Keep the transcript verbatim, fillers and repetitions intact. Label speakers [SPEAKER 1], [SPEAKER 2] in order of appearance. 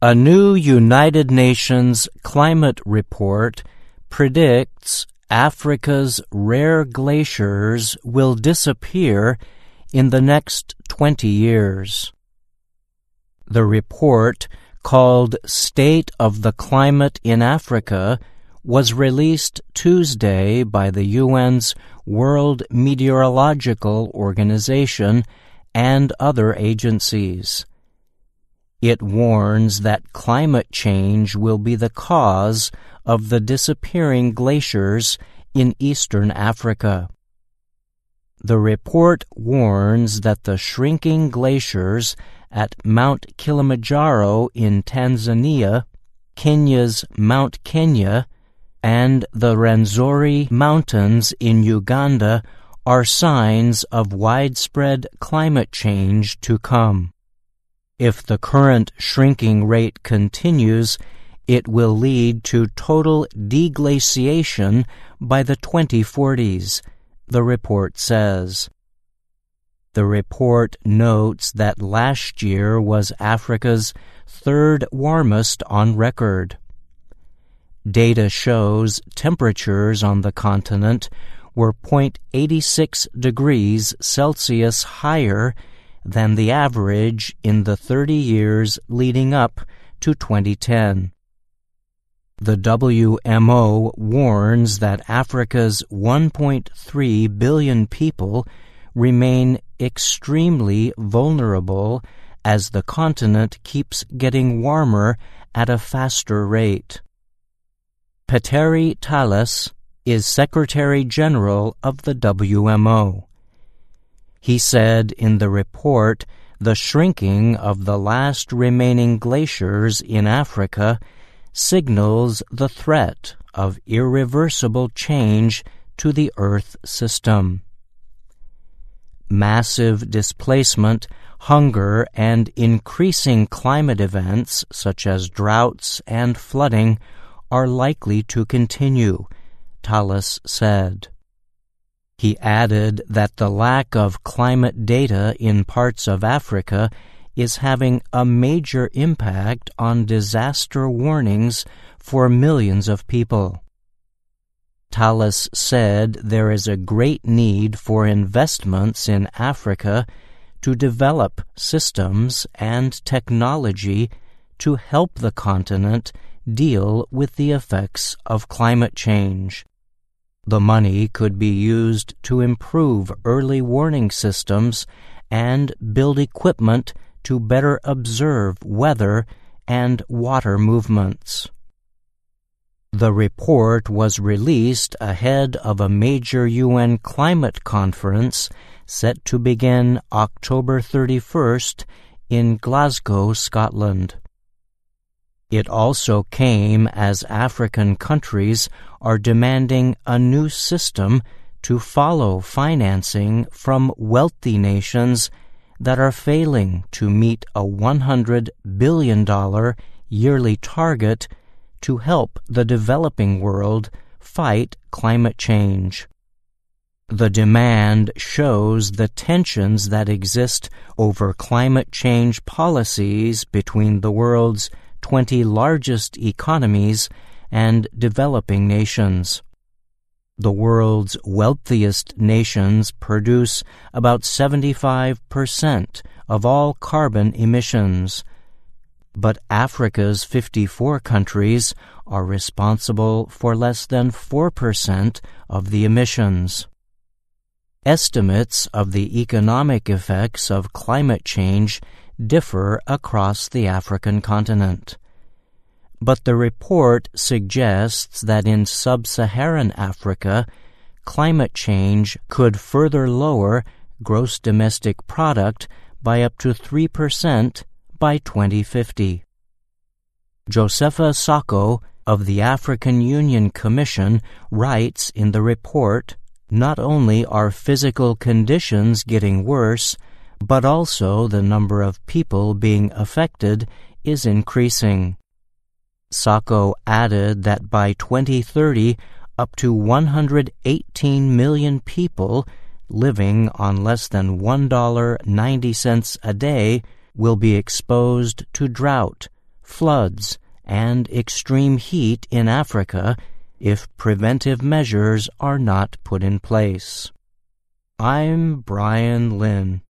[SPEAKER 1] A new United Nations climate report predicts Africa's rare glaciers will disappear in the next twenty years. The report, called State of the Climate in Africa, was released Tuesday by the U N's World Meteorological Organization and other agencies. It warns that climate change will be the cause of the disappearing glaciers in eastern Africa. The report warns that the shrinking glaciers at Mount Kilimanjaro in Tanzania, Kenya's Mount Kenya, and the Rwenzori Mountains in Uganda are signs of widespread climate change to come. If the current shrinking rate continues, it will lead to total deglaciation by the twenty forties, the report says. The report notes that last year was Africa's third warmest on record. Data shows temperatures on the continent were zero point eight six degrees Celsius higher than the average in the thirty years leading up to twenty ten. The W M O warns that Africa's one point three billion people remain extremely vulnerable as the continent keeps getting warmer at a faster rate. Petteri Talas is Secretary General of the W M O. He said in the report the shrinking of the last remaining glaciers in Africa signals the threat of irreversible change to the Earth system. Massive displacement, hunger, and increasing climate events such as droughts and flooding are likely to continue, Talas said. He added that the lack of climate data in parts of Africa is having a major impact on disaster warnings for millions of people. Talas said there is a great need for investments in Africa to develop systems and technology to help the continent deal with the effects of climate change. The money could be used to improve early warning systems and build equipment to better observe weather and water movements. The report was released ahead of a major U N climate conference set to begin October thirty-first in Glasgow, Scotland. It also came as African countries are demanding a new system to follow financing from wealthy nations that are failing to meet a one hundred billion dollars yearly target to help the developing world fight climate change. The demand shows the tensions that exist over climate change policies between the world's twenty largest economies and developing nations. The world's wealthiest nations produce about seventy-five percent of all carbon emissions, but Africa's fifty-four countries are responsible for less than four percent of the emissions. Estimates of the economic effects of climate change differ across the African continent. But the report suggests that in sub-Saharan Africa, climate change could further lower gross domestic product by up to three percent by twenty fifty. Josepha Sako of the African Union Commission writes in the report, not only are physical conditions getting worse, but also the number of people being affected is increasing. Sako added that by twenty thirty, up to one hundred eighteen million people living on less than one dollar and ninety cents a day will be exposed to drought, floods, and extreme heat in Africa if preventive measures are not put in place. I'm Brian Lynn.